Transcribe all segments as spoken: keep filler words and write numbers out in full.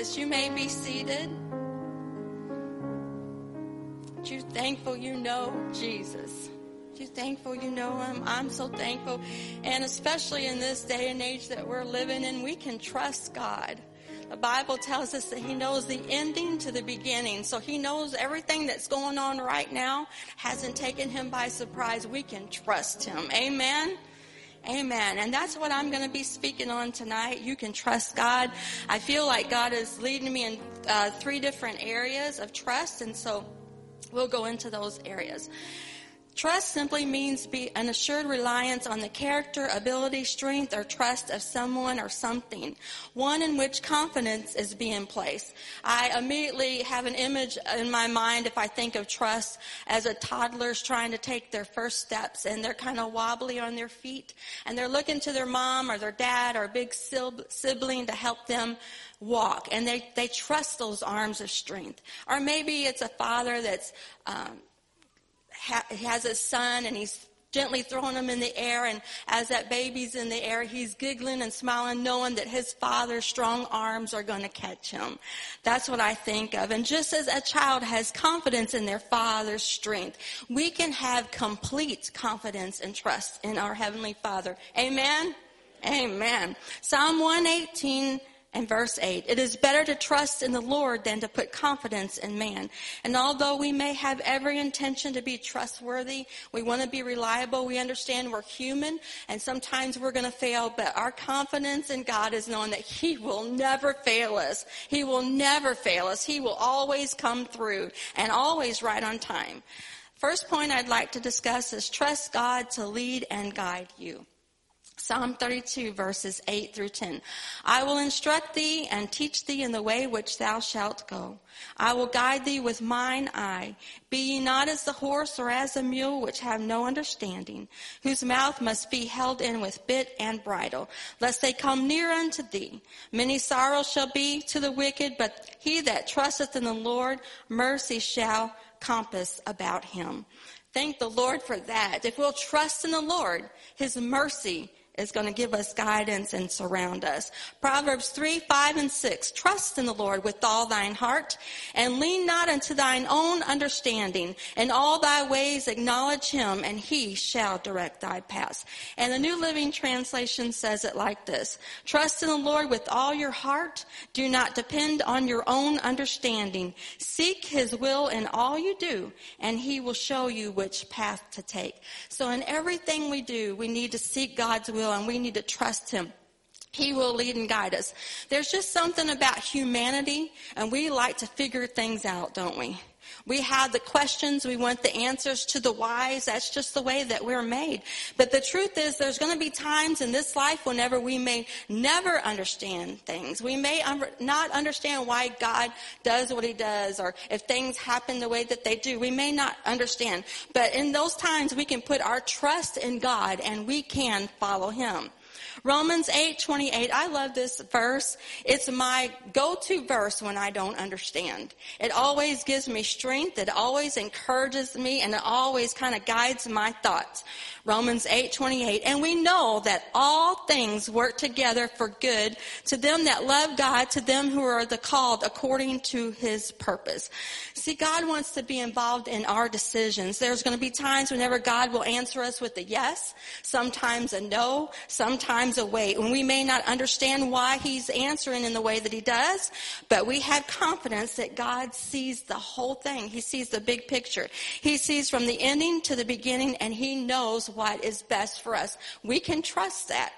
Jesus. You may be seated. Aren't you thankful you know Jesus? Aren't you thankful you know him? I'm so thankful. And especially in this day and age that we're living in, we can trust God. The Bible tells us that he knows the ending to the beginning. So he knows everything that's going on right now hasn't taken him by surprise. We can trust him. Amen? Amen. And that's what I'm going to be speaking on tonight. You can trust God. I feel like God is leading me in uh, three different areas of trust. And so we'll go into those areas. Trust simply means be an assured reliance on the character, ability, strength, or trust of someone or something. One in which confidence is being placed. I immediately have an image in my mind if I think of trust as a toddler's trying to take their first steps and they're kind of wobbly on their feet and they're looking to their mom or their dad or a big sibling to help them walk, and they, they trust those arms of strength. Or maybe it's a father that's um, ha- has a son and he's gently throwing him in the air, and as that baby's in the air, he's giggling and smiling, knowing that his father's strong arms are going to catch him. That's what I think of. And just as a child has confidence in their father's strength, we can have complete confidence and trust in our Heavenly Father. Amen? Amen. Psalm one eighteen and verse eight, it is better to trust in the Lord than to put confidence in man. And although we may have every intention to be trustworthy, we want to be reliable, we understand we're human, and sometimes we're going to fail, but our confidence in God is knowing that he will never fail us. He will never fail us. He will always come through and always right on time. First point I'd like to discuss is trust God to lead and guide you. Psalm thirty-two, verses eight through ten. I will instruct thee and teach thee in the way which thou shalt go. I will guide thee with mine eye. Be ye not as the horse or as the mule, which have no understanding, whose mouth must be held in with bit and bridle, lest they come near unto thee. Many sorrows shall be to the wicked, but he that trusteth in the Lord, mercy shall compass about him. Thank the Lord for that. If we'll trust in the Lord, his mercy is going to give us guidance and surround us. Proverbs three, five, and six. Trust in the Lord with all thine heart, and lean not unto thine own understanding. In all thy ways acknowledge him, and he shall direct thy paths. And the New Living Translation says it like this. Trust in the Lord with all your heart. Do not depend on your own understanding. Seek his will in all you do, and he will show you which path to take. So in everything we do, we need to seek God's will, and we need to trust him. He will lead and guide us. There's just something about humanity, and we like to figure things out, don't we? We have the questions. We want the answers to the whys. That's just the way that we're made. But the truth is there's going to be times in this life whenever we may never understand things. We may un- not understand why God does what he does, or if things happen the way that they do. We may not understand. But in those times we can put our trust in God and we can follow him. Romans eight twenty-eight, I love this verse. It's my go-to verse when I don't understand. It always gives me strength. It always encourages me, and it always kind of guides my thoughts. Romans eight twenty-eight, and we know that all things work together for good to them that love God, to them who are the called according to his purpose. See, God wants to be involved in our decisions. There's going to be times whenever God will answer us with a yes, sometimes a no, sometimes a wait. When we may not understand why he's answering in the way that he does, but we have confidence that God sees the whole thing. He sees the big picture. He sees from the ending to the beginning, and he knows what is best for us. We can trust that.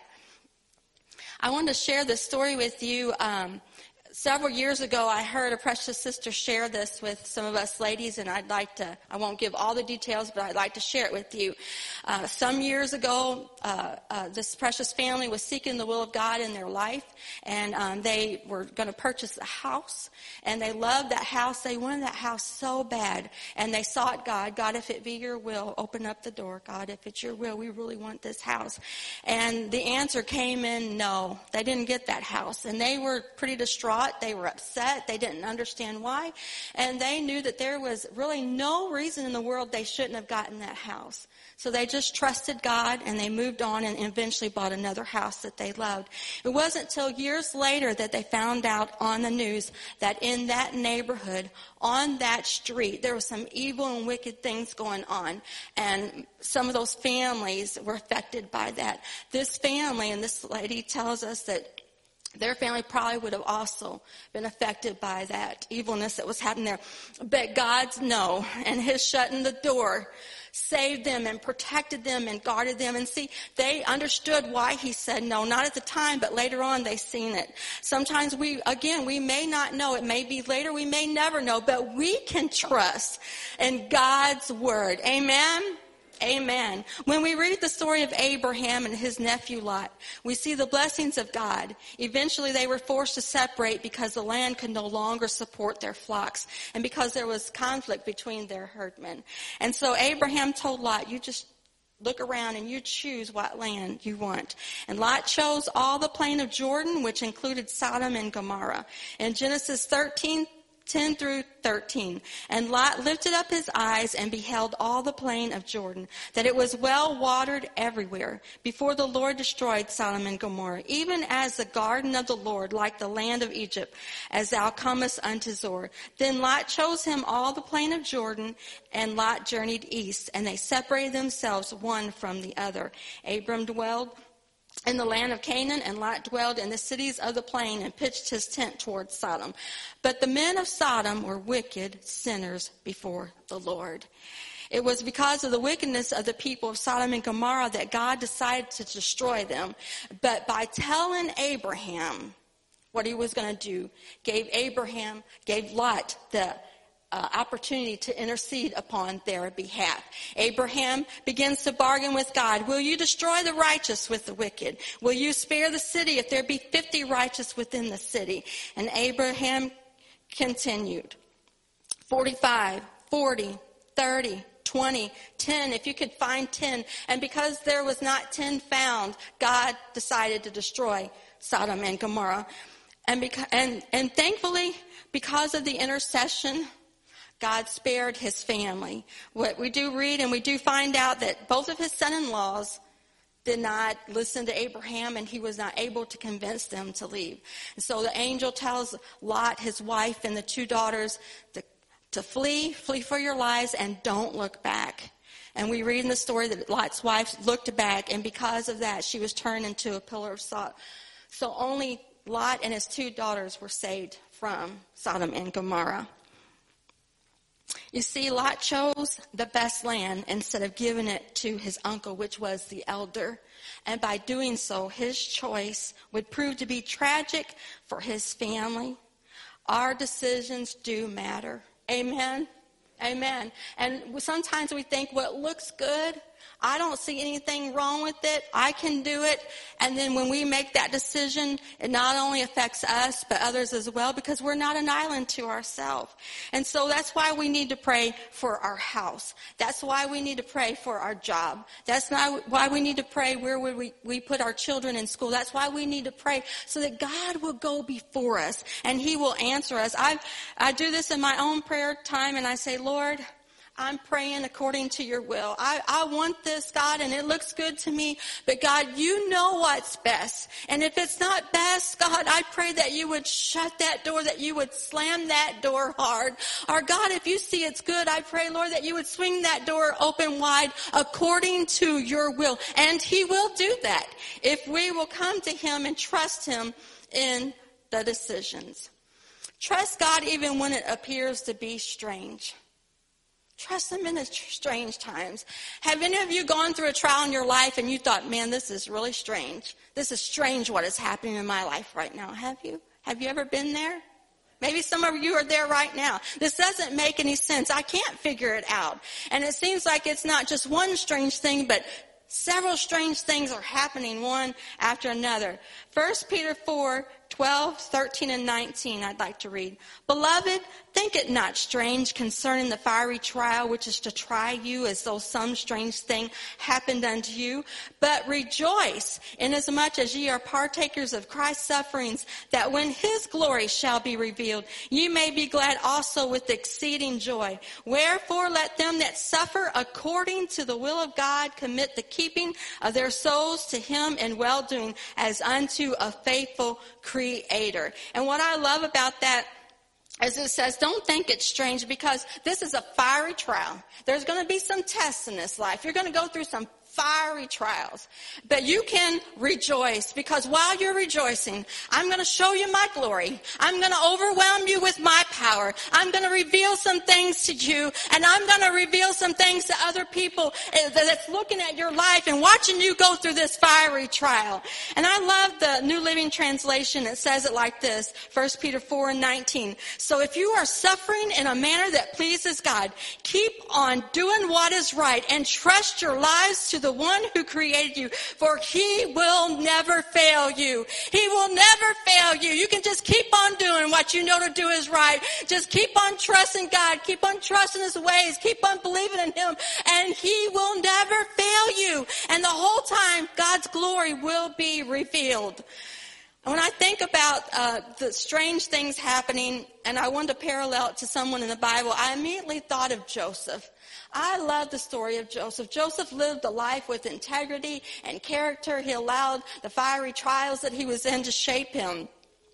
I want to share this story with you. Um, Several years ago, I heard a precious sister share this with some of us ladies, and I'd like to, I won't give all the details, but I'd like to share it with you. Uh, some years ago, uh, uh, this precious family was seeking the will of God in their life, and um, they were going to purchase a house, and they loved that house. They wanted that house so bad, and they sought God. God, if it be your will, open up the door. God, if it's your will, we really want this house. And the answer came in no. They didn't get that house, and they were pretty distraught. distraught. They were upset. They didn't understand why. And they knew that there was really no reason in the world they shouldn't have gotten that house. So they just trusted God, and they moved on and eventually bought another house that they loved. It wasn't until years later that they found out on the news that in that neighborhood, on that street, there was some evil and wicked things going on. And some of those families were affected by that. This family, and this lady tells us that their family probably would have also been affected by that evilness that was happening there. But God's no, and His shutting the door saved them and protected them and guarded them. And see, they understood why He said no, not at the time, but later on they seen it. Sometimes we, again, we may not know. It may be later. We may never know, but we can trust in God's word. Amen? Amen. When we read the story of Abraham and his nephew Lot, we see the blessings of God. Eventually they were forced to separate because the land could no longer support their flocks and because there was conflict between their herdmen. And so Abraham told Lot, you just look around and you choose what land you want. And Lot chose all the plain of Jordan, which included Sodom and Gomorrah. In Genesis thirteen, ten through thirteen. And Lot lifted up his eyes and beheld all the plain of Jordan, that it was well watered everywhere, before the Lord destroyed Sodom and Gomorrah, even as the garden of the Lord, like the land of Egypt, as thou comest unto Zoar. Then Lot chose him all the plain of Jordan, and Lot journeyed east, and they separated themselves one from the other. Abram dwelled in the land of Canaan, and Lot dwelled in the cities of the plain and pitched his tent toward Sodom. But the men of Sodom were wicked sinners before the Lord. It was because of the wickedness of the people of Sodom and Gomorrah that God decided to destroy them. But by telling Abraham what He was going to do, gave Abraham, gave Lot the Uh, opportunity to intercede upon their behalf. Abraham begins to bargain with God. Will you destroy the righteous with the wicked? Will you spare the city if there be fifty righteous within the city? And Abraham continued. forty-five, forty, thirty, twenty, ten, if you could find ten. And because there was not ten found, God decided to destroy Sodom and Gomorrah. And, beca- and, and thankfully, because of the intercession, God spared his family. What we do read, and we do find out that both of his son-in-laws did not listen to Abraham, and he was not able to convince them to leave. And so the angel tells Lot, his wife, and the two daughters to, to flee, flee for your lives, and don't look back. And we read in the story that Lot's wife looked back, and because of that, she was turned into a pillar of salt. So only Lot and his two daughters were saved from Sodom and Gomorrah. You see, Lot chose the best land instead of giving it to his uncle, which was the elder. And by doing so, his choice would prove to be tragic for his family. Our decisions do matter. Amen? Amen. And sometimes we think what looks good, I don't see anything wrong with it. I can do it. And then when we make that decision, it not only affects us, but others as well, because we're not an island to ourselves. And so that's why we need to pray for our house. That's why we need to pray for our job. That's not why we need to pray where would we, we put our children in school. That's why we need to pray so that God will go before us and He will answer us. I I do this in my own prayer time, and I say, Lord, I'm praying according to your will. I, I want this, God, and it looks good to me. But, God, you know what's best. And if it's not best, God, I pray that you would shut that door, that you would slam that door hard. Or, God, if you see it's good, I pray, Lord, that you would swing that door open wide according to your will. And He will do that if we will come to Him and trust Him in the decisions. Trust God even when it appears to be strange. Trust Him in the strange times. Have any of you gone through a trial in your life and you thought, man, this is really strange. This is strange what is happening in my life right now. Have you? Have you ever been there? Maybe some of you are there right now. This doesn't make any sense. I can't figure it out. And it seems like it's not just one strange thing, but several strange things are happening one after another. First Peter four, twelve, thirteen, and nineteen, I'd like to read. Beloved, think it not strange concerning the fiery trial which is to try you as though some strange thing happened unto you. But rejoice, inasmuch as ye are partakers of Christ's sufferings, that when his glory shall be revealed, ye may be glad also with exceeding joy. Wherefore let them that suffer according to the will of God commit the keeping of their souls to him in well-doing as unto a faithful Creator. And what I love about that is it says, don't think it's strange, because this is a fiery trial. There's going to be some tests in this life. You're going to go through some fiery trials. But you can rejoice, because while you're rejoicing, I'm going to show you my glory. I'm going to overwhelm you with my power. I'm going to reveal some things to you, and I'm going to reveal some things to other people that's looking at your life and watching you go through this fiery trial. And I love the New Living Translation. It says it like this, First Peter four and nineteen. So if you are suffering in a manner that pleases God, keep on doing what is right and trust your lives to the one who created you, for he will never fail you. He will never fail you. You can just keep on doing what you know to do is right. Just keep on trusting God. Keep on trusting his ways. Keep on believing in him, and he will never fail you. And the whole time, God's glory will be revealed. When I think about uh, the strange things happening, and I wanted to parallel it to someone in the Bible, I immediately thought of Joseph. I love the story of Joseph. Joseph lived a life with integrity and character. He allowed the fiery trials that he was in to shape him.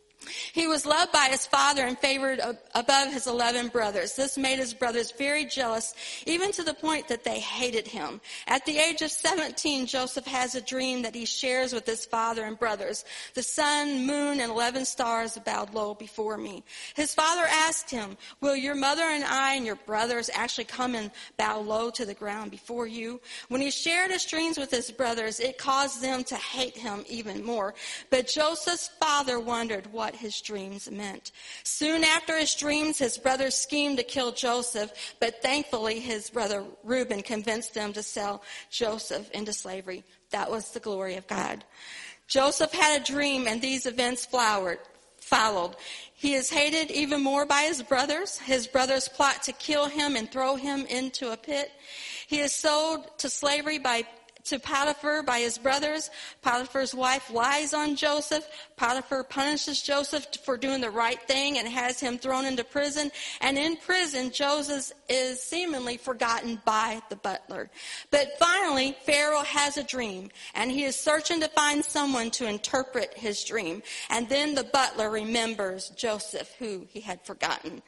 He was loved by his father and favored above his eleven brothers. This made his brothers very jealous, even to the point that they hated him. At the age of seventeen, Joseph has a dream that he shares with his father and brothers. The sun, moon, and eleven stars bowed low before me. His father asked him, will your mother and I and your brothers actually come and bow low to the ground before you? When he shared his dreams with his brothers, it caused them to hate him even more. But Joseph's father wondered what his dreams meant. Soon after his dreams, his brothers schemed to kill Joseph, but thankfully his brother Reuben convinced them to sell Joseph into slavery. That was the glory of God. Joseph had a dream, and these events flowered, followed. He is hated even more by his brothers. His brothers plot to kill him and throw him into a pit. He is sold to slavery by to Potiphar by his brothers. Potiphar's wife lies on Joseph. Potiphar punishes Joseph for doing the right thing and has him thrown into prison. And in prison, Joseph is seemingly forgotten by the butler. But finally, Pharaoh has a dream, and he is searching to find someone to interpret his dream. And then the butler remembers Joseph, who he had forgotten.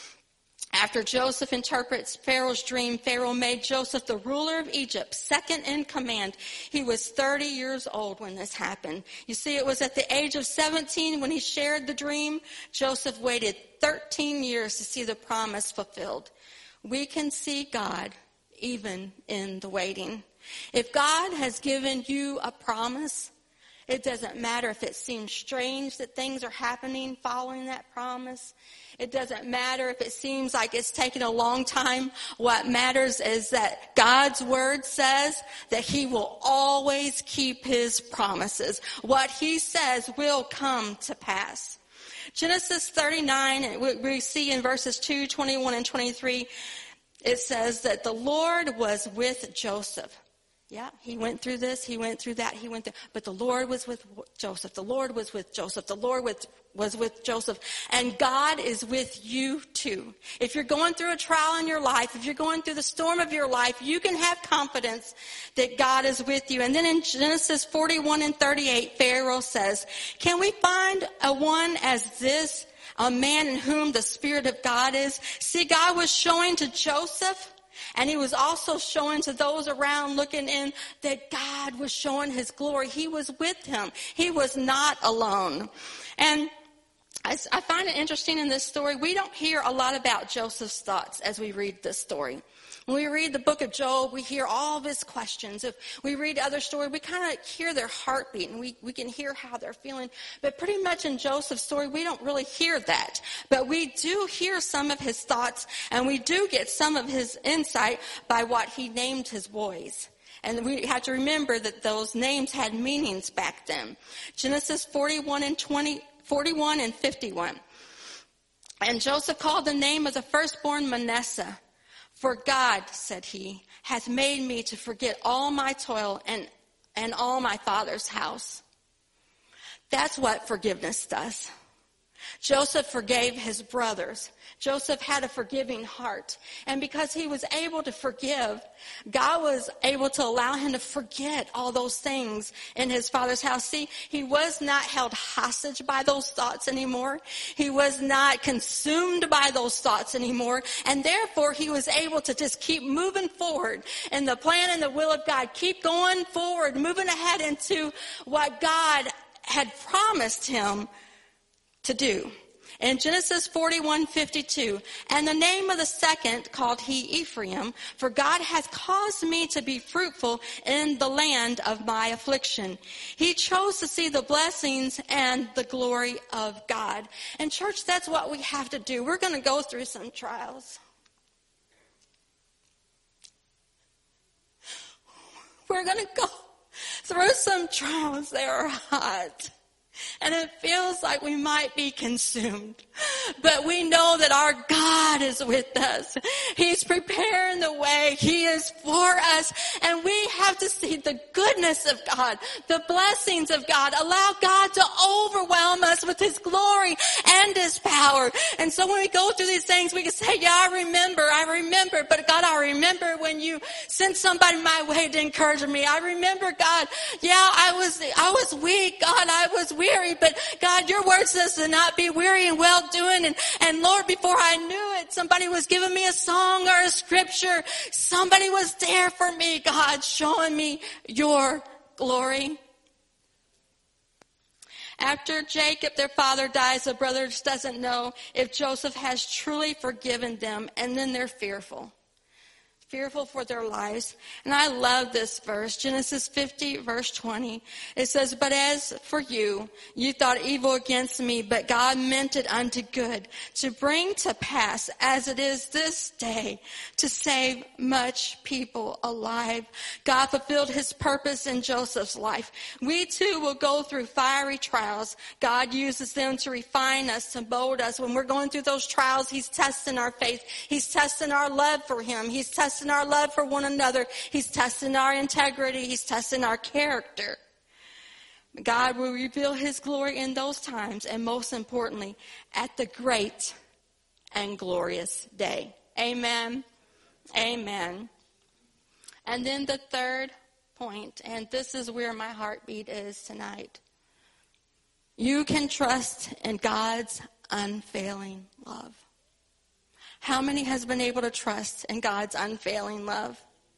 After Joseph interprets Pharaoh's dream, Pharaoh made Joseph the ruler of Egypt, second in command. He was thirty years old when this happened. You see, it was at the age of seventeen when he shared the dream. Joseph waited thirteen years to see the promise fulfilled. We can see God even in the waiting. If God has given you a promise, it doesn't matter if it seems strange that things are happening following that promise. It doesn't matter if it seems like it's taken a long time. What matters is that God's word says that he will always keep his promises. What he says will come to pass. Genesis thirty-nine, we see in verses two, twenty-one, and twenty-three, it says that the Lord was with Joseph. Yeah, he went through this, he went through that, he went through, but the Lord was with Joseph. The Lord was with Joseph. The Lord was, was with Joseph. And God is with you too. If you're going through a trial in your life, if you're going through the storm of your life, you can have confidence that God is with you. And then in Genesis forty-one and thirty-eight, Pharaoh says, can we find a one as this, a man in whom the Spirit of God is? See, God was showing to Joseph, and he was also showing to those around looking in, that God was showing his glory. He was with him. He was not alone. And I, I find it interesting in this story, we don't hear a lot about Joseph's thoughts as we read this story. When we read the book of Job, we hear all of his questions. If we read other stories, we kind of hear their heartbeat, and we, we can hear how they're feeling. But pretty much in Joseph's story, we don't really hear that. But we do hear some of his thoughts, and we do get some of his insight by what he named his boys. And we have to remember that those names had meanings back then. Genesis forty-one and twenty, forty-one and fifty-one. And Joseph called the name of the firstborn Manasseh. For God, said he, hath made me to forget all my toil and, and all my father's house. That's what forgiveness does. Joseph forgave his brothers. Joseph had a forgiving heart. And because he was able to forgive, God was able to allow him to forget all those things in his father's house. See, he was not held hostage by those thoughts anymore. He was not consumed by those thoughts anymore. And therefore, he was able to just keep moving forward in the plan and the will of God. Keep going forward, moving ahead into what God had promised him to do. In Genesis forty-one fifty-two, and the name of the second called he Ephraim, for God hath caused me to be fruitful in the land of my affliction. He chose to see the blessings and the glory of God. And church, that's what we have to do. We're going to go through some trials. We're going to go through some trials that are hot. And it feels like we might be consumed. But we know that our God is with us. He's preparing the way. He is for us. And we have to see the goodness of God, the blessings of God. Allow God to overwhelm us with His glory and His power. And so when we go through these things, we can say, yeah, I remember, I remember. But God, I remember when you sent somebody my way to encourage me. I remember, God, yeah, I was, I was weak. God, I was weak. Weary, but God, your word says to not be weary in well doing. And, and Lord, before I knew it, somebody was giving me a song or a scripture. Somebody was there for me, God, showing me your glory. After Jacob, their father, dies, the brothers doesn't know if Joseph has truly forgiven them, and then they're fearful. Fearful for their lives. And I love this verse, Genesis fifty, verse twenty. It says, but as for you, you thought evil against me, but God meant it unto good, to bring to pass, as it is this day, to save much people alive. God fulfilled His purpose in Joseph's life. We too will go through fiery trials. God uses them to refine us, to mold us. When we're going through those trials, He's testing our faith. He's testing our love for Him. He's testing our love for one another. He's testing our integrity. He's testing our character. God will reveal His glory in those times, and most importantly, at the great and glorious day. Amen. Amen. And then the third point, and this is where my heartbeat is tonight. You can trust in God's unfailing love. How many has been able to trust in God's unfailing love?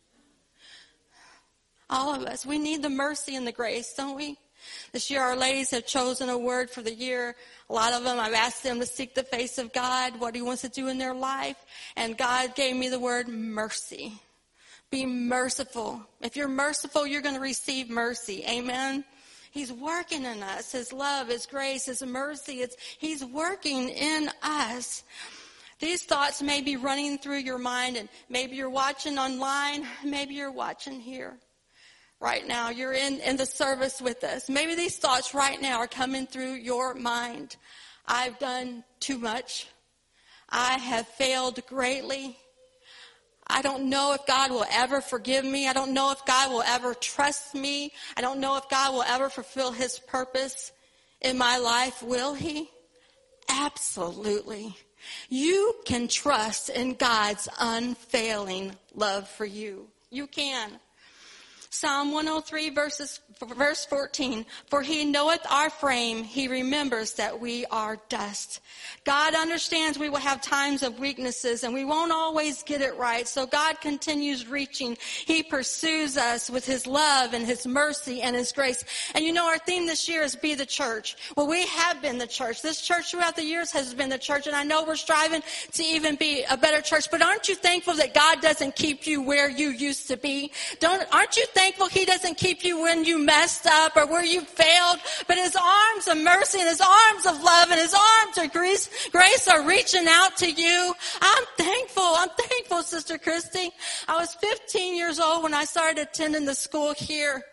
All of us. We need the mercy and the grace, don't we? This year our ladies have chosen a word for the year. A lot of them, I've asked them to seek the face of God, what He wants to do in their life. And God gave me the word mercy. Be merciful. If you're merciful, you're going to receive mercy. Amen. He's working in us. His love, His grace, His mercy. It's, He's working in us. These thoughts may be running through your mind, and maybe you're watching online, maybe you're watching here. Right now, you're in, in the service with us. Maybe these thoughts right now are coming through your mind. I've done too much. I have failed greatly. I don't know if God will ever forgive me. I don't know if God will ever trust me. I don't know if God will ever fulfill His purpose in my life. Will He? Absolutely. You can trust in God's unfailing love for you. You can. Psalm one oh three, verses, verse fourteen, for He knoweth our frame, He remembers that we are dust. God understands we will have times of weaknesses, and we won't always get it right. So God continues reaching. He pursues us with His love and His mercy and His grace. And you know, our theme this year is Be the Church. Well, we have been the church. This church throughout the years has been the church, and I know we're striving to even be a better church. But aren't you thankful that God doesn't keep you where you used to be? Don't, aren't you thankful He doesn't keep you when you messed up or where you failed, but His arms of mercy and His arms of love and His arms of grace, grace are reaching out to you? I'm thankful. I'm thankful, Sister Christy. I was fifteen years old when I started attending the school here.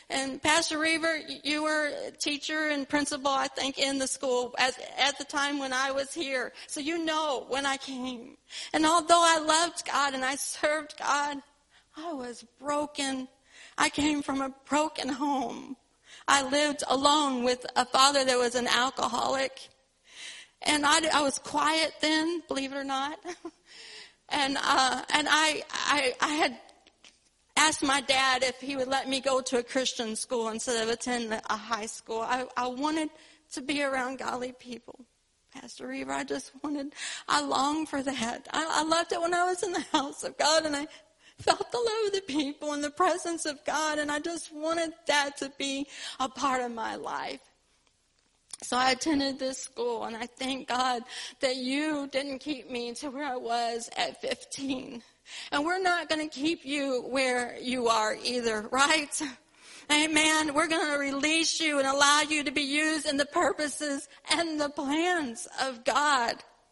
And Pastor Reaver, you were a teacher and principal, I think, in the school at, at the time when I was here. So you know when I came. And although I loved God and I served God, I was broken. I came from a broken home. I lived alone with a father that was an alcoholic. And I, I was quiet then, believe it or not. and uh, and I, I I had asked my dad if he would let me go to a Christian school instead of attend a high school. I, I wanted to be around godly people. Pastor Reaver, I just wanted, I longed for that. I, I loved it when I was in the house of God, and I felt the love of the people and the presence of God, and I just wanted that to be a part of my life. So I attended this school, and I thank God that you didn't keep me to where I was at fifteen. And we're not going to keep you where you are either, right? Amen. We're going to release you and allow you to be used in the purposes and the plans of God.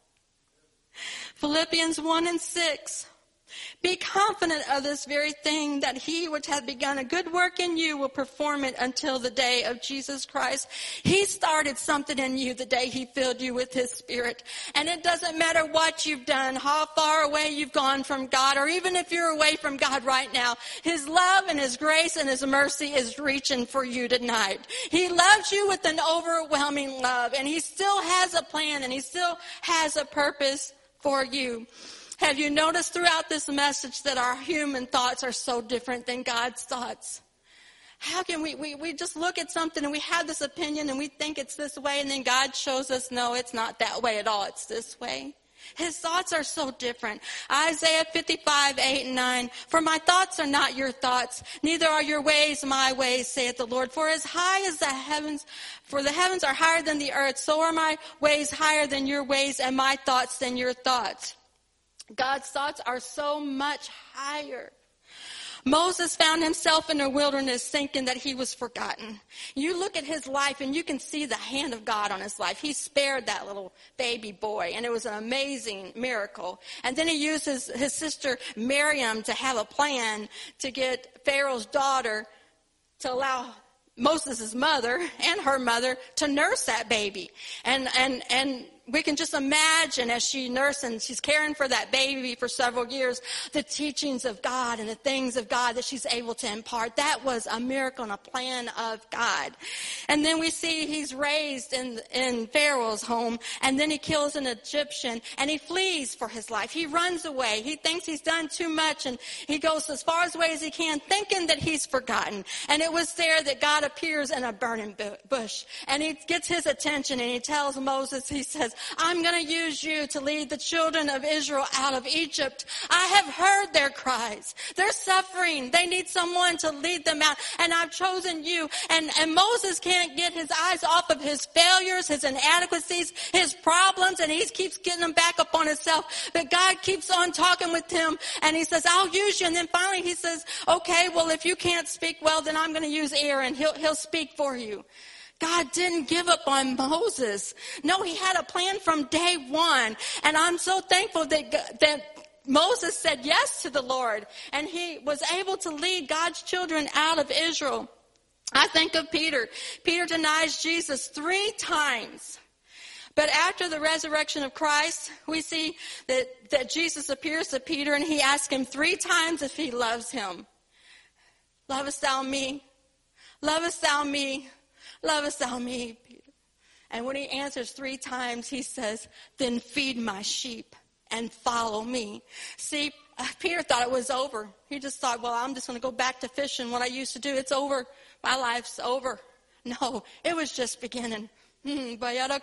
Philippians one and six. Be confident of this very thing, that he which hath begun a good work in you will perform it until the day of Jesus Christ. He started something in you the day he filled you with his Spirit. And it doesn't matter what you've done, how far away you've gone from God, or even if you're away from God right now, his love and his grace and his mercy is reaching for you tonight. He loves you with an overwhelming love, and he still has a plan, and he still has a purpose for you. Have you noticed throughout this message that our human thoughts are so different than God's thoughts? How can we, we, we just look at something and we have this opinion and we think it's this way, and then God shows us, no, it's not that way at all. It's this way. His thoughts are so different. Isaiah fifty-five, eight and nine. For my thoughts are not your thoughts, neither are your ways my ways, saith the Lord. For as high as the heavens, for the heavens are higher than the earth, so are my ways higher than your ways, and my thoughts than your thoughts. God's thoughts are so much higher. Moses found himself in the wilderness thinking that he was forgotten. You look at his life and you can see the hand of God on his life. He spared that little baby boy, and it was an amazing miracle. And then he used his, his sister Miriam to have a plan to get Pharaoh's daughter to allow Moses' mother and her mother to nurse that baby. And, and, and, we can just imagine as she nurses and she's caring for that baby for several years, the teachings of God and the things of God that she's able to impart. That was a miracle and a plan of God. And then we see he's raised in, in Pharaoh's home, and then he kills an Egyptian, and he flees for his life. He runs away. He thinks he's done too much, and he goes as far away as he can, thinking that he's forgotten. And it was there that God appears in a burning bush, and he gets his attention, and he tells Moses, he says, I'm going to use you to lead the children of Israel out of Egypt. I have heard their cries. They're suffering. They need someone to lead them out. And I've chosen you. And, and Moses can't get his eyes off of his failures, his inadequacies, his problems, and he keeps getting them back up on himself. But God keeps on talking with him, and he says, I'll use you. And then finally he says, okay, well, if you can't speak well, then I'm going to use Aaron. He'll, he'll speak for you. God didn't give up on Moses. No, he had a plan from day one. And I'm so thankful that, that Moses said yes to the Lord. And he was able to lead God's children out of Israel. I think of Peter. Peter denies Jesus three times. But after the resurrection of Christ, we see that, that Jesus appears to Peter, and he asks him three times if he loves him. Lovest thou me? Lovest thou me? Lovest thou me, Peter? And when he answers three times, he says, then feed my sheep and follow me. See, Peter thought it was over. He just thought, well, I'm just going to go back to fishing, what I used to do. It's over. My life's over. No, it was just beginning. Aren't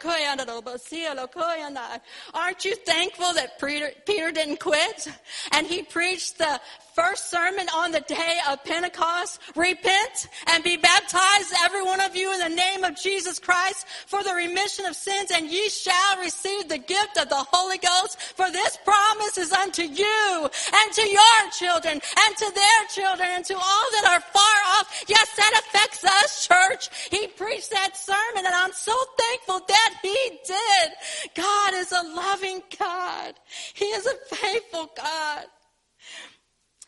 you thankful that Peter, Peter didn't quit? And he preached the first sermon on the day of Pentecost. Repent and be baptized, every one of you, in the name of Jesus Christ for the remission of sins, and ye shall receive the gift of the Holy Ghost. For this promise is unto you and to your children and to their children and to all that are far off. Yes, that affects us, church. He preached that sermon, and I'm so thankful that he did. God is a loving God. He is a faithful God.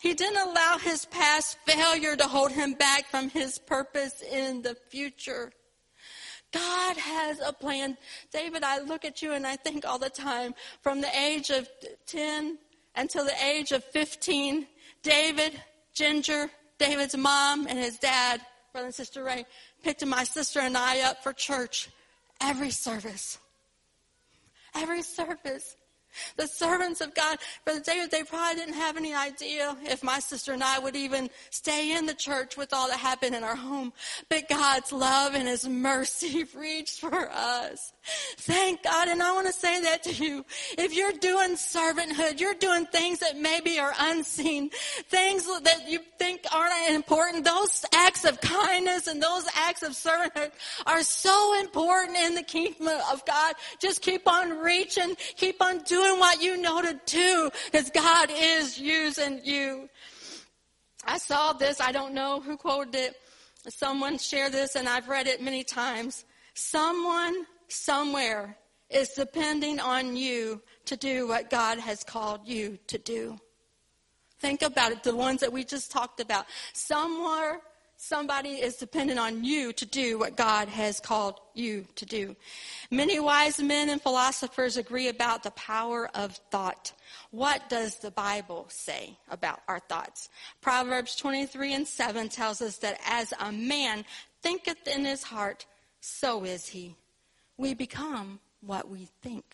He didn't allow his past failure to hold him back from his purpose in the future. God has a plan. David, I look at you and I think all the time, from the age of ten until the age of fifteen, David, Ginger, David's mom, and his dad, brother and sister Ray, picked my sister and I up for church every service. Every service. The servants of God, Brother David, they probably didn't have any idea if my sister and I would even stay in the church with all that happened in our home. But God's love and his mercy reached for us. Thank God. And I want to say that to you. If you're doing servanthood, you're doing things that maybe are unseen, things that you think aren't important, those acts of kindness and those acts of servanthood are so important in the kingdom of God. Just keep on reaching, keep on doing what you know to do, because God is using you. I saw this. I don't know who quoted it. Someone shared this, and I've read it many times. Someone somewhere is depending on you to do what God has called you to do. Think about it, the ones that we just talked about. Somewhere, somebody is dependent on you to do what God has called you to do. Many wise men and philosophers agree about the power of thought. What does the Bible say about our thoughts? Proverbs twenty-three and seven tells us that as a man thinketh in his heart, so is he. We become what we think.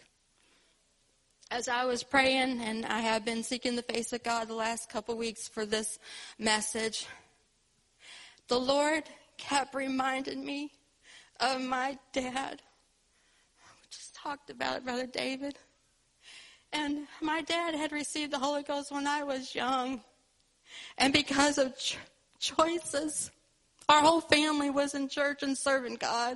As I was praying, and I have been seeking the face of God the last couple weeks for this message, the Lord kept reminding me of my dad. We just talked about it, Brother David. And my dad had received the Holy Ghost when I was young. And because of ch- choices, our whole family was in church and serving God.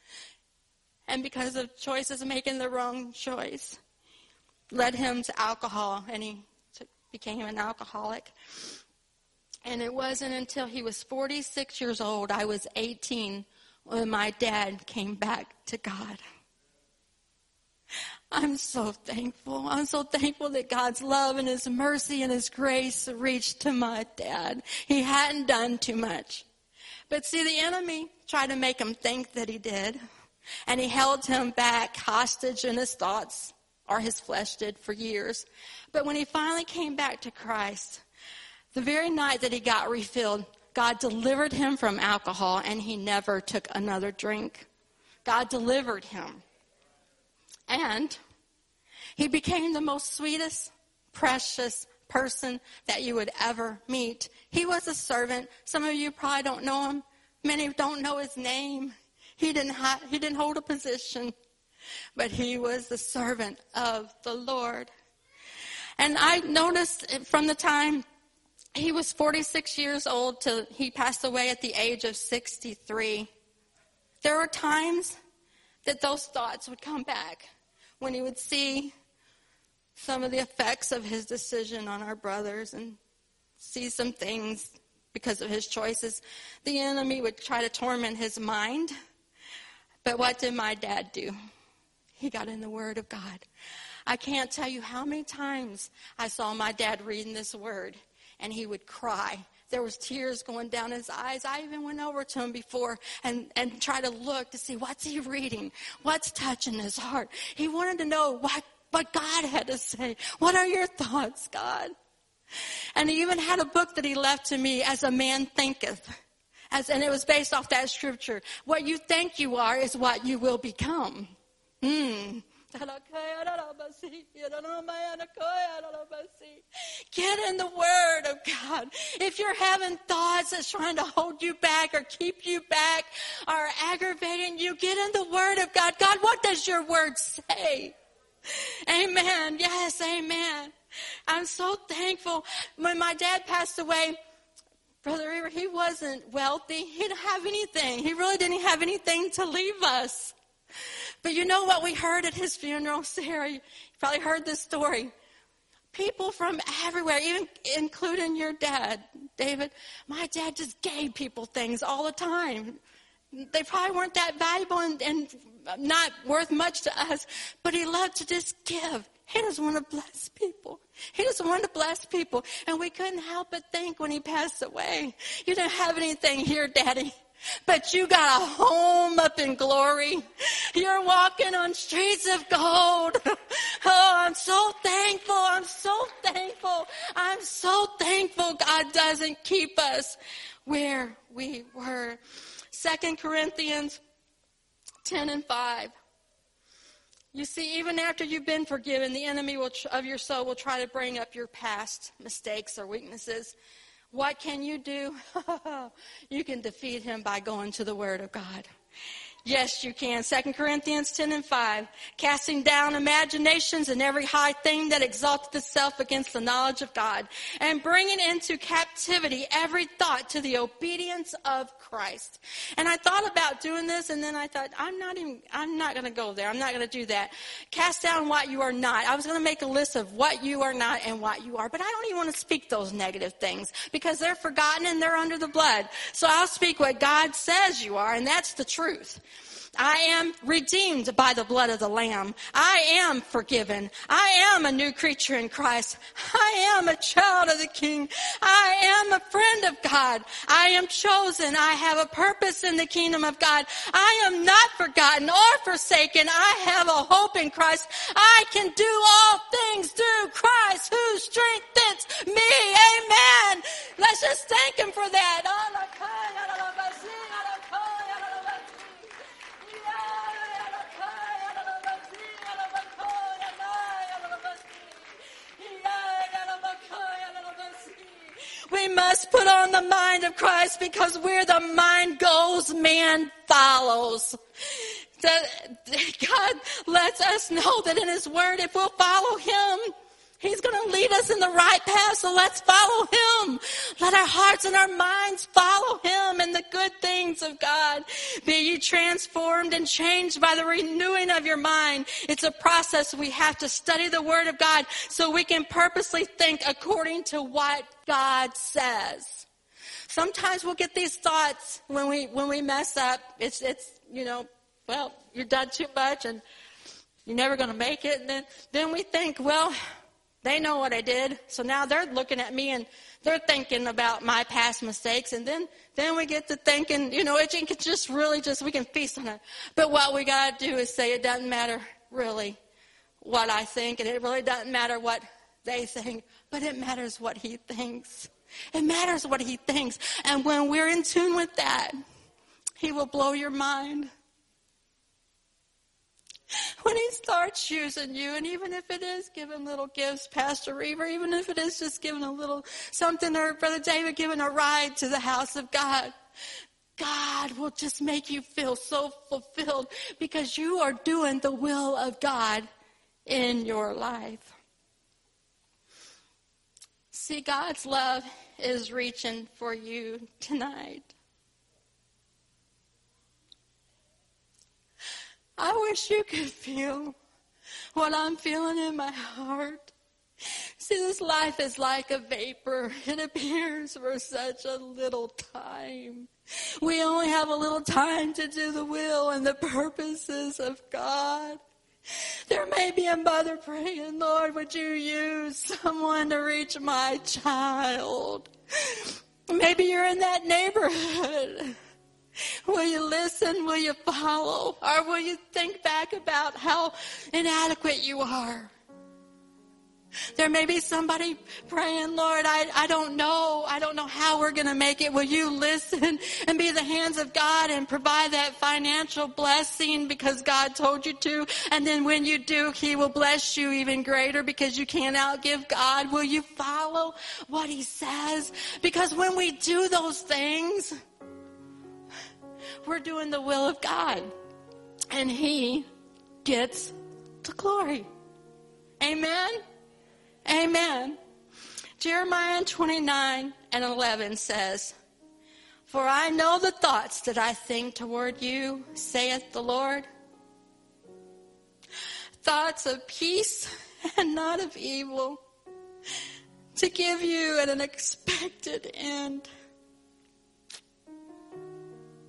And because of choices, making the wrong choice led him to alcohol, and he t- became an alcoholic. And it wasn't until he was forty-six years old, I was eighteen, when my dad came back to God. I'm so thankful. I'm so thankful that God's love and his mercy and his grace reached to my dad. He hadn't done too much. But see, the enemy tried to make him think that he did. And he held him back hostage in his thoughts, or his flesh did, for years. But when he finally came back to Christ, the very night that he got refilled, God delivered him from alcohol, and he never took another drink. God delivered him. And he became the most sweetest, precious person that you would ever meet. He was a servant. Some of you probably don't know him. Many don't know his name. He didn't ha- he didn't hold a position, but he was the servant of the Lord. And I noticed from the time he was forty-six years old till he passed away at the age of sixty-three, there were times that those thoughts would come back when he would see some of the effects of his decision on our brothers and see some things because of his choices. The enemy would try to torment his mind. But what did my dad do? He got in the Word of God. I can't tell you how many times I saw my dad reading this Word, and he would cry. There was tears going down his eyes. I even went over to him before and, and tried to look to see, what's he reading? What's touching his heart? He wanted to know what, what God had to say. What are your thoughts, God? And he even had a book that he left to me, As a Man Thinketh. As, and it was based off that scripture. What you think you are is what you will become. Hmm. Get in the Word of God. If you're having thoughts that's trying to hold you back or keep you back or aggravating you, get in the Word of God. God, what does your Word say? Amen. Yes, amen. I'm so thankful. When my dad passed away, Brother Reaver, he wasn't wealthy. He didn't have anything. He really didn't have anything to leave us. But you know what we heard at his funeral, Sarah? You probably heard this story. People from everywhere, even including your dad, David. My dad just gave people things all the time. They probably weren't that valuable and, and not worth much to us, but he loved to just give. He doesn't want to bless people. He doesn't want to bless people. And we couldn't help but think when he passed away, you didn't have anything here, Daddy, but you got a home up in glory. You're walking on streets of gold. Oh, I'm so thankful. I'm so thankful. I'm so thankful God doesn't keep us where we were. Second Corinthians ten and five. You see, even after you've been forgiven, the enemy will, of your soul will try to bring up your past mistakes or weaknesses. What can you do? You can defeat him by going to the Word of God. Yes, you can. Second Corinthians ten and five. Casting down imaginations and every high thing that exalteth itself against the knowledge of God, and bringing into captivity every thought to the obedience of Christ. And I thought about doing this, and then I thought, I'm not even, I'm not going to go there. I'm not going to do that. Cast down what you are not. I was going to make a list of what you are not and what you are, but I don't even want to speak those negative things because they're forgotten and they're under the blood. So I'll speak what God says you are, and that's the truth. I am redeemed by the blood of the Lamb. I am forgiven. I am a new creature in Christ. I am a child of the King. I am a friend of God. I am chosen. I have a purpose in the kingdom of God. I am not forgotten or forsaken. I have a hope in Christ. I can do all things through Christ who strengthens me. Amen. Let's just thank him for that. We must put on the mind of Christ because where the mind goes, man follows. God lets us know that in his word, if we'll follow him, he's going to lead us in the right path, so let's follow him. Let our hearts and our minds follow him and the good things of God. Be ye transformed and changed by the renewing of your mind. It's a process. We have to study the word of God so we can purposely think according to what God says. Sometimes we'll get these thoughts when we when we mess up. It's, it's you know, well, you've done too much and you're never going to make it. And then, then we think, well, they know what I did, so now they're looking at me and they're thinking about my past mistakes. And then, then we get to thinking, you know, it can just really just, we can feast on it. But what we got to do is say it doesn't matter really what I think, and it really doesn't matter what they think, but it matters what he thinks. It matters what he thinks. And when we're in tune with that, he will blow your mind. When he starts using you, and even if it is giving little gifts, Pastor Reaver, even if it is just giving a little something, or Brother David giving a ride to the house of God, God will just make you feel so fulfilled because you are doing the will of God in your life. See, God's love is reaching for you tonight. I wish you could feel what I'm feeling in my heart. See, this life is like a vapor. It appears for such a little time. We only have a little time to do the will and the purposes of God. There may be a mother praying, Lord, would you use someone to reach my child? Maybe you're in that neighborhood. Will you listen? Will you follow? Or will you think back about how inadequate you are? There may be somebody praying, Lord, I, I don't know. I don't know how we're going to make it. Will you listen and be the hands of God and provide that financial blessing because God told you to? And then when you do, he will bless you even greater because you can't outgive God. Will you follow what he says? Because when we do those things, we're doing the will of God. And he gets the glory. Amen? Amen. Jeremiah twenty-nine and eleven says, for I know the thoughts that I think toward you, saith the Lord. Thoughts of peace and not of evil, to give you at an expected end.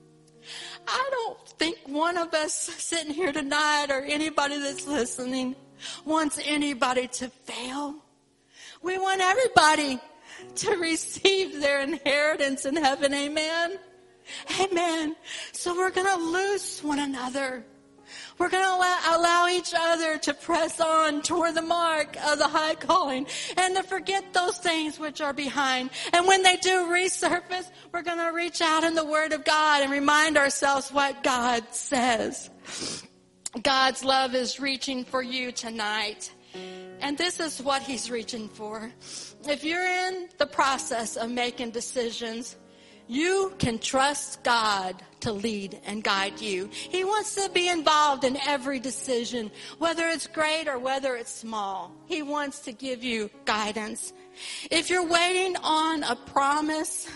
I don't think one of us sitting here tonight or anybody that's listening wants anybody to fail. We want everybody to receive their inheritance in heaven. Amen. Amen. So we're going to loose one another. We're going to allow, allow each other to press on toward the mark of the high calling and to forget those things which are behind. And when they do resurface, we're going to reach out in the Word of God and remind ourselves what God says. God's love is reaching for you tonight. And this is what He's reaching for. If you're in the process of making decisions, you can trust God to lead and guide you. He wants to be involved in every decision, whether it's great or whether it's small. He wants to give you guidance. If you're waiting on a promise,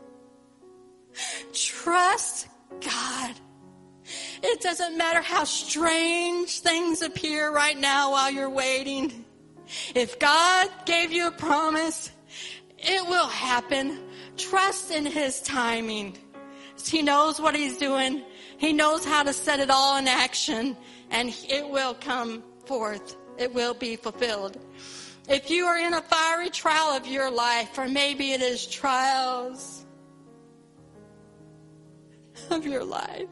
trust God. It doesn't matter how strange things appear right now while you're waiting. If God gave you a promise, it will happen. Trust in His timing. He knows what He's doing. He knows how to set it all in action, and it will come forth. It will be fulfilled. If you are in a fiery trial of your life, or maybe it is trials of your life,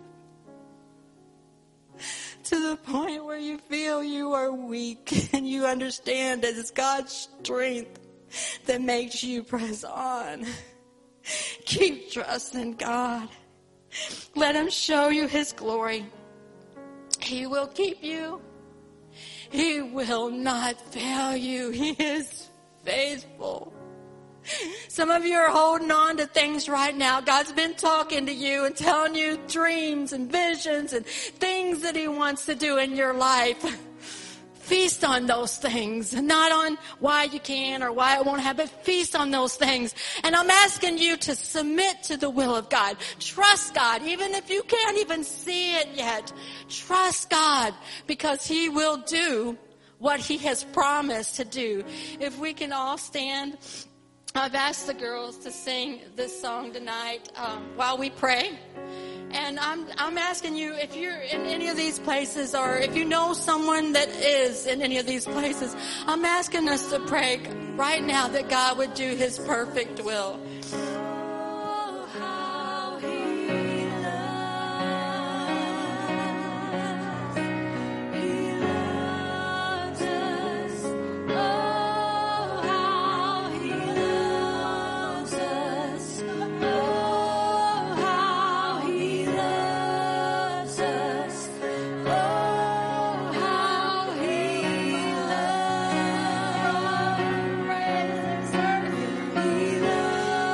to the point where you feel you are weak and you understand that it's God's strength that makes you press on. Keep trusting God. Let Him show you His glory. He will keep you. He will not fail you. He is faithful. Some of you are holding on to things right now. God's been talking to you and telling you dreams and visions and things that He wants to do in your life. Feast on those things, not on why you can or why it won't happen. Feast on those things. And I'm asking you to submit to the will of God. Trust God, even if you can't even see it yet. Trust God, because He will do what He has promised to do. If we can all stand, I've asked the girls to sing this song tonight um, while we pray. And I'm I'm asking you, if you're in any of these places, or if you know someone that is in any of these places, I'm asking us to pray right now that God would do His perfect will. Oh, how He loves, He loves us. Oh, how He loves us. Oh, how He loves us. Oh, how He loves us. He loves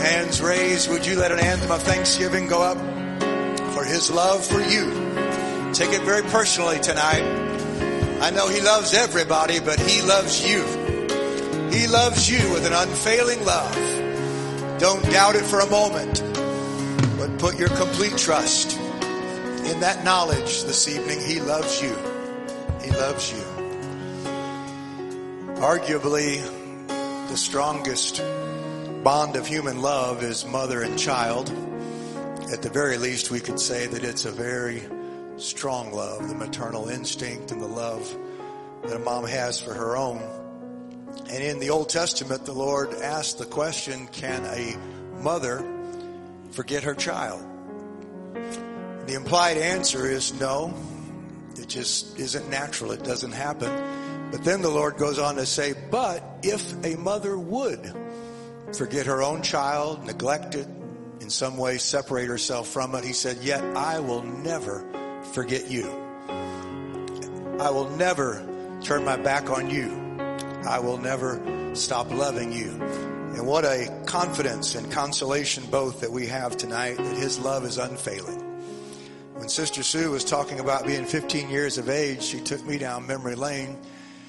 hands raised, would you let an anthem of thanksgiving go up for his love for you? Take it very personally tonight. I know he loves everybody, but he loves you. He loves you with an unfailing love. Don't doubt it for a moment, but put your complete trust in that knowledge this evening. He loves you. He loves you. Arguably, the strongest bond of human love is mother and child. At the very least, we could say that it's a very strong love, the maternal instinct and the love that a mom has for her own. And in the Old Testament, the Lord asked the question, can a mother forget her child? The implied answer is no. It just isn't natural. It doesn't happen. But then the Lord goes on to say, but if a mother would forget her own child, neglect it, in some way separate herself from it, he said, yet I will never forget you. I will never turn my back on you. I will never stop loving you. And what a confidence and consolation both that we have tonight, that his love is unfailing. When Sister Sue was talking about being fifteen years of age, she took me down memory lane.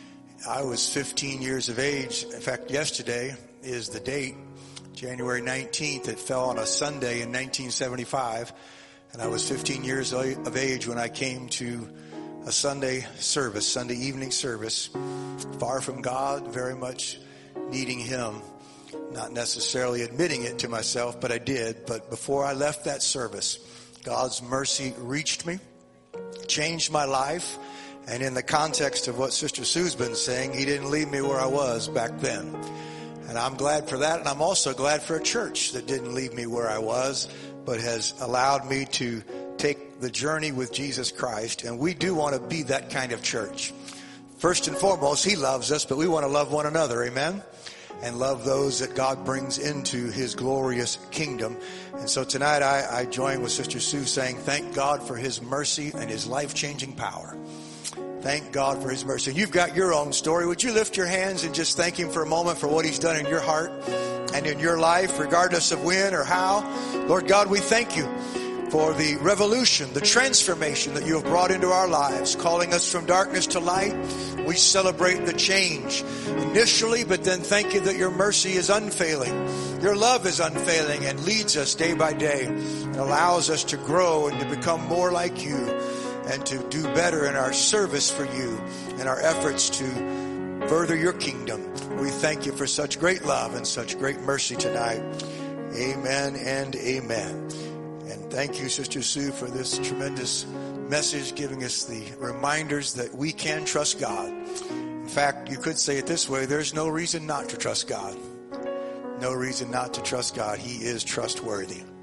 I was fifteen years of age. In fact, yesterday is the date, January nineteenth. It fell on a Sunday in nineteen seventy-five. And I was fifteen years of age when I came to a Sunday service, Sunday evening service, far from God, very much needing him, not necessarily admitting it to myself, but I did. But before I left that service, God's mercy reached me, changed my life. And in the context of what Sister Sue's been saying, he didn't leave me where I was back then. And I'm glad for that. And I'm also glad for a church that didn't leave me where I was, but has allowed me to take the journey with Jesus Christ. And we do want to be that kind of church. First and foremost, he loves us, but we want to love one another. Amen. And love those that God brings into his glorious kingdom. And so tonight I, I join with Sister Sue saying, thank God for his mercy and his life-changing power. Thank God for his mercy. You've got your own story. Would you lift your hands and just thank him for a moment for what he's done in your heart and in your life, regardless of when or how? Lord God, we thank you for the revolution, the transformation that you have brought into our lives, calling us from darkness to light. We celebrate the change initially, but then thank you that your mercy is unfailing. Your love is unfailing and leads us day by day and allows us to grow and to become more like you and to do better in our service for you and our efforts to further your kingdom. We thank you for such great love and such great mercy tonight. Amen and amen. And thank you, Sister Sue, for this tremendous message, giving us the reminders that we can trust God. In fact, you could say it this way, there's no reason not to trust God. No reason not to trust God. He is trustworthy.